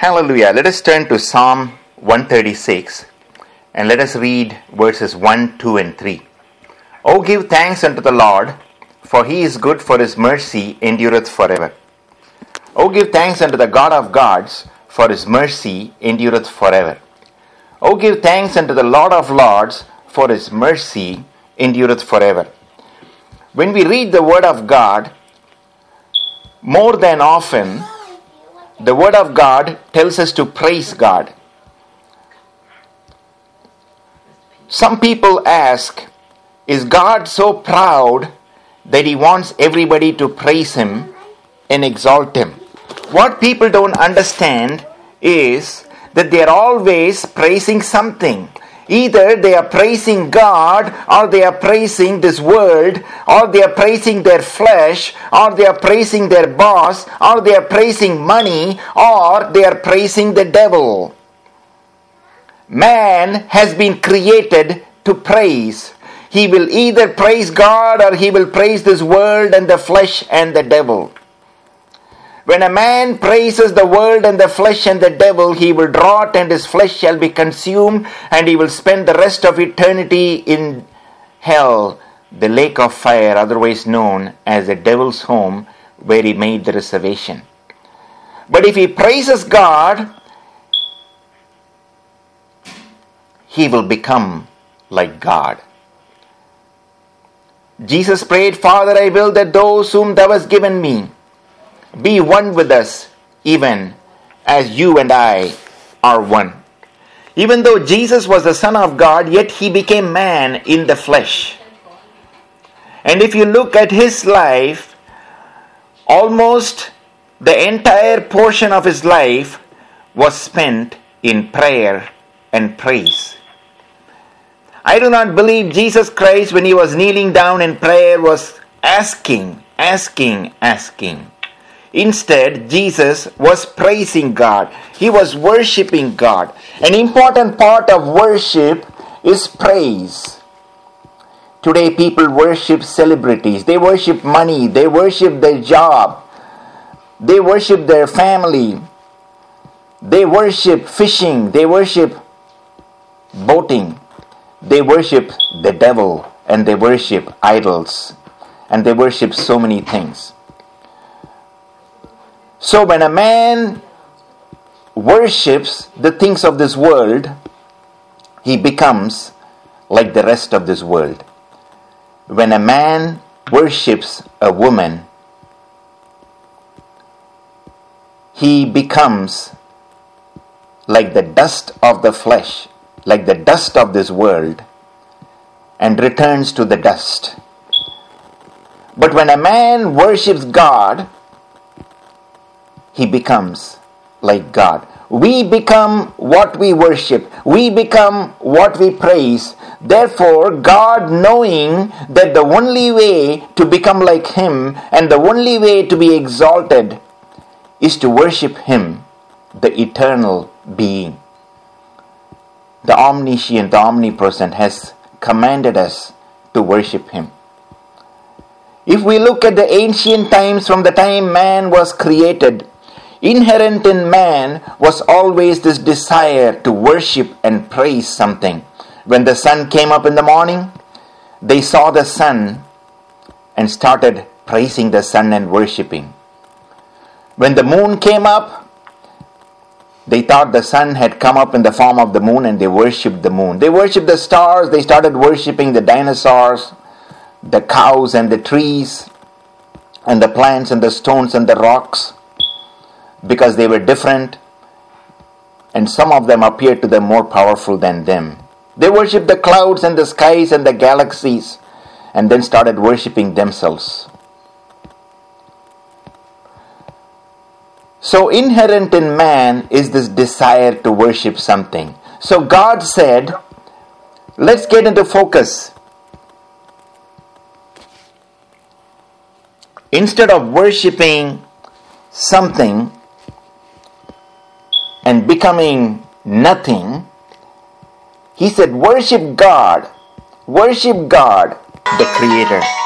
Hallelujah. Let us turn to Psalm 136 and let us read verses 1, 2 and 3. O give thanks unto the Lord, for he is good, for his mercy endureth forever. O give thanks unto the God of gods, for his mercy endureth forever. O give thanks unto the Lord of lords, for his mercy endureth forever. When we read the word of God, more than often, the word of God tells us to praise God. Some people ask, is God so proud that he wants everybody to praise him and exalt him? What people don't understand is that they are always praising something. Either they are praising God, or they are praising this world, or they are praising their flesh, or they are praising their boss, or they are praising money, or they are praising the devil. Man has been created to praise. He will either praise God or he will praise this world and the flesh and the devil. When a man praises the world and the flesh and the devil, he will rot and his flesh shall be consumed, and he will spend the rest of eternity in hell, the lake of fire, otherwise known as the devil's home, where he made the reservation. But if he praises God, he will become like God. Jesus prayed, Father, I will that those whom thou hast given me be one with us, even as you and I are one. Even though Jesus was the Son of God, yet he became man in the flesh. And if you look at his life, almost the entire portion of his life was spent in prayer and praise. I do not believe Jesus Christ, when he was kneeling down in prayer, was asking. Instead, Jesus was praising God. He was worshiping God. An important part of worship is praise. Today, people worship celebrities. They worship money. They worship their job. They worship their family. They worship fishing. They worship boating. They worship the devil, and they worship idols, and they worship so many things. So when a man worships the things of this world, he becomes like the rest of this world. When a man worships a woman, he becomes like the dust of the flesh, like the dust of this world, and returns to the dust. But when a man worships God, he becomes like God. We become what we worship. We become what we praise. Therefore, God, knowing that the only way to become like him and the only way to be exalted is to worship him, the eternal being, the omniscient, the omnipresent, has commanded us to worship him. If we look at the ancient times, from the time man was created, inherent in man was always this desire to worship and praise something. When the sun came up in the morning, they saw the sun and started praising the sun and worshiping. When the moon came up, they thought the sun had come up in the form of the moon, and they worshipped the moon. They worshipped the stars. They started worshipping the dinosaurs, the cows and the trees, and the plants and the stones and the rocks, because they were different, and some of them appeared to them more powerful than them. They worshipped the clouds and the skies and the galaxies, and then started worshipping themselves. So inherent in man is this desire to worship something. So God said, let's get into focus. Instead of worshiping something and becoming nothing, he said, worship God, the Creator.